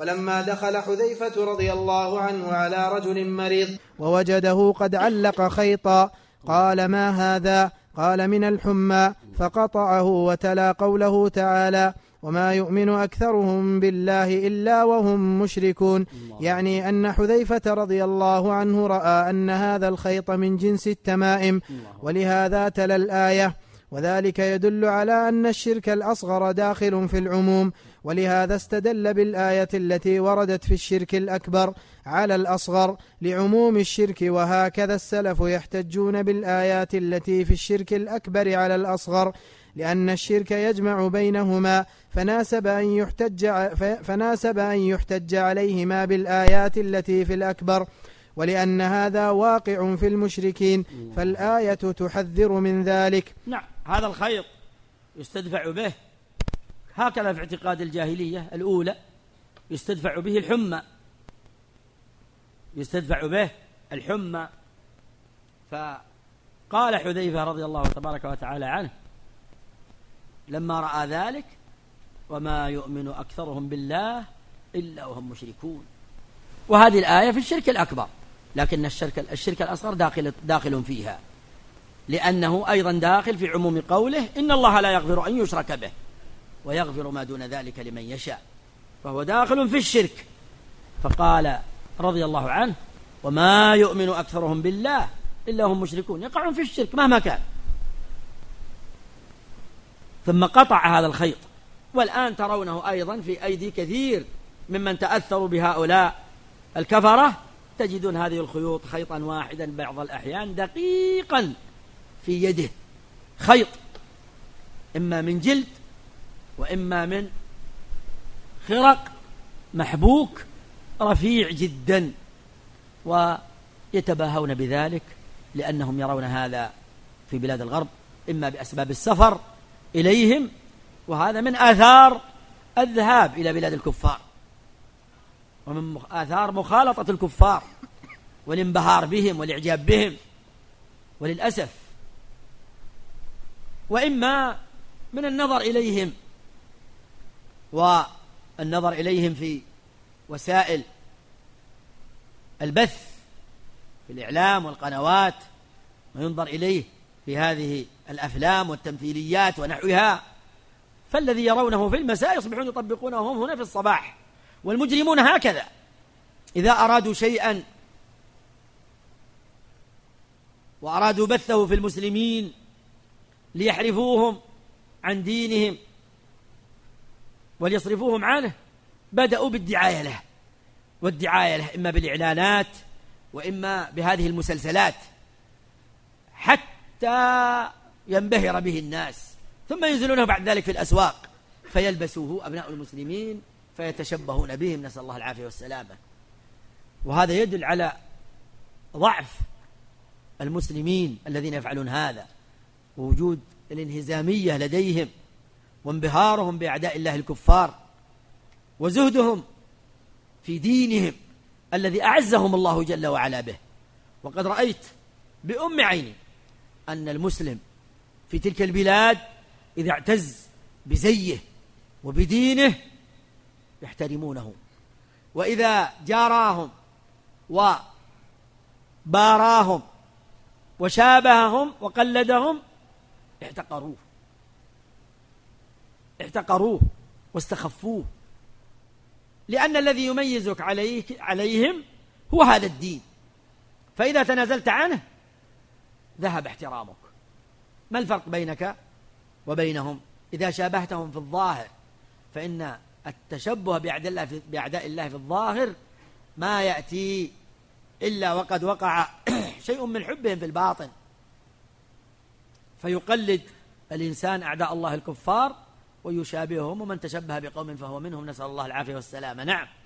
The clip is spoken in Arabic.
ولما دخل حذيفة رضي الله عنه على رجل مريض ووجده قد علق خيطا قال: ما هذا؟ قال: من الحمى. فقطعه وتلا قوله تعالى: وما يؤمن أكثرهم بالله إلا وهم مشركون، يعني أن حذيفة رضي الله عنه رأى أن هذا الخيط من جنس التمائم، ولهذا تلا الآية. وذلك يدل على أن الشرك الأصغر داخل في العموم، ولهذا استدل بالآية التي وردت في الشرك الأكبر على الأصغر لعموم الشرك. وهكذا السلف يحتجون بالآيات التي في الشرك الأكبر على الأصغر، لأن الشرك يجمع بينهما، فناسب أن يحتج عليهما بالآيات التي في الأكبر، ولأن هذا واقع في المشركين، فالآية تحذر من ذلك. نعم، هذا الخيط يستدفع به، هكذا في اعتقاد الجاهلية الأولى يستدفع به الحمى، يستدفع به الحمى. فقال حذيفة رضي الله تبارك وتعالى عنه لما رأى ذلك: وما يؤمن أكثرهم بالله إلا وهم مشركون. وهذه الآية في الشرك الأكبر، لكن الشرك الأصغر داخل فيها، لأنه أيضا داخل في عموم قوله: إن الله لا يغفر أن يشرك به ويغفر ما دون ذلك لمن يشاء، فهو داخل في الشرك. فقال رضي الله عنه: وما يؤمن أكثرهم بالله إلا هم مشركون، يقعون في الشرك مهما كان. ثم قطع هذا الخيط، والآن ترونه أيضا في أيدي كثير ممن تأثروا بهؤلاء الكفرة، تجدون هذه الخيوط خيطا واحدا بعض الأحيان دقيقا في يده، خيط إما من جلد وإما من خرق محبوك رفيع جدا، ويتباهون بذلك لأنهم يرون هذا في بلاد الغرب إما بأسباب السفر إليهم، وهذا من آثار الذهاب إلى بلاد الكفار، ومن آثار مخالطة الكفار والانبهار بهم والإعجاب بهم، وللأسف، وإما من النظر إليهم والنظر إليهم في وسائل البث في الإعلام والقنوات، وينظر إليه في هذه الأفلام والتمثيليات ونحوها، فالذي يرونه في المساء يصبحون يطبقونه هم هنا في الصباح. والمجرمون هكذا إذا أرادوا شيئا وأرادوا بثه في المسلمين ليحرفوهم عن دينهم وليصرفوهم عنه، بدأوا بالدعاية له، والدعاية له إما بالإعلانات وإما بهذه المسلسلات، حتى ينبهر به الناس، ثم ينزلونه بعد ذلك في الأسواق فيلبسوه أبناء المسلمين فيتشبهون بهم، نسأل الله العافية والسلامة. وهذا يدل على ضعف المسلمين الذين يفعلون هذا، ووجود الانهزامية لديهم، وانبهارهم بأعداء الله الكفار، وزهدهم في دينهم الذي أعزهم الله جل وعلا به. وقد رأيت بأم عيني أن المسلم في تلك البلاد إذا اعتز بزيه وبدينه يحترمونه، وإذا جاراهم وباراهم وشابههم وقلدهم احتقروه واستخفوه، لأن الذي يميزك عليهم هو هذا الدين، فإذا تنازلت عنه ذهب احترامك. ما الفرق بينك وبينهم؟ إذا شابهتهم في الظاهر، فإن التشبه بأعداء الله في الظاهر ما يأتي إلا وقد وقع شيء من حبهم في الباطن، فيقلد الإنسان أعداء الله الكفار ويشابههم، ومن تشبه بقوم فهو منهم، نسأل الله العافية والسلامة. نعم.